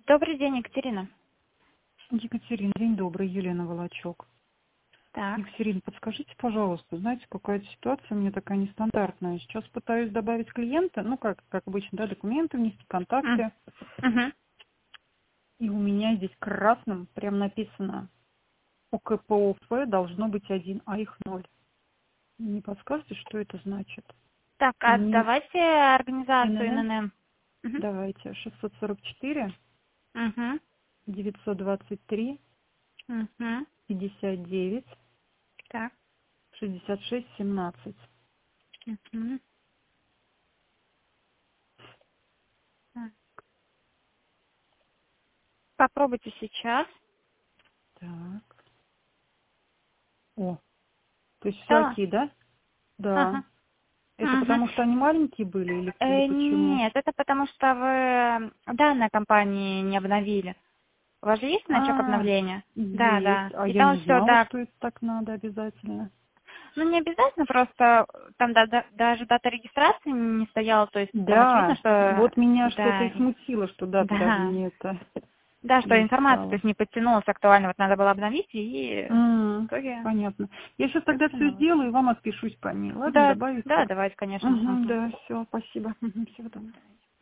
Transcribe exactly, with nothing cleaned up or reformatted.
Добрый день, Екатерина. Екатерина, день добрый, Елена Волочок. Так. Екатерина, подскажите, пожалуйста, знаете, какая-то ситуация у меня такая нестандартная. Сейчас пытаюсь добавить клиента, ну, как, как обычно, да, документы внести, контакты. Угу. И у меня здесь красным прям написано ОКПОФ должно быть один, а их ноль. Не подскажете, что это значит? Так, а НИФ, давайте организацию ННН, ННН. Угу. давайте, шестьсот сорок четыре, Угу. девятьсот двадцать три, Угу. пятьдесят девять, Так. шестьдесят шесть, семнадцать. Угу. Так. Попробуйте сейчас. Так. О, то есть Да. всякие, да? Да. Ага. Это Угу. потому что они маленькие были или, или Э, почему? нет, это потому что вы данные компании не обновили. У вас же есть значок А, обновления? Да, есть. да. А И я там не все, знала, да. что это так надо обязательно. Ну, не обязательно, просто там да- да- даже дата регистрации не стояла, то есть там очевидно, Да, что вот меня что-то да, и смутило, что дата даже да. не это Да, что не информация, то стала. есть не подтянулась актуально, вот надо было обновить, и в М, итоге понятно. Я сейчас тогда все подтянулась. сделаю и вам отпишусь по ней. Ладно, Да, добавите. да, давайте, конечно. Угу, Ага. да, все, спасибо. Всего доброго.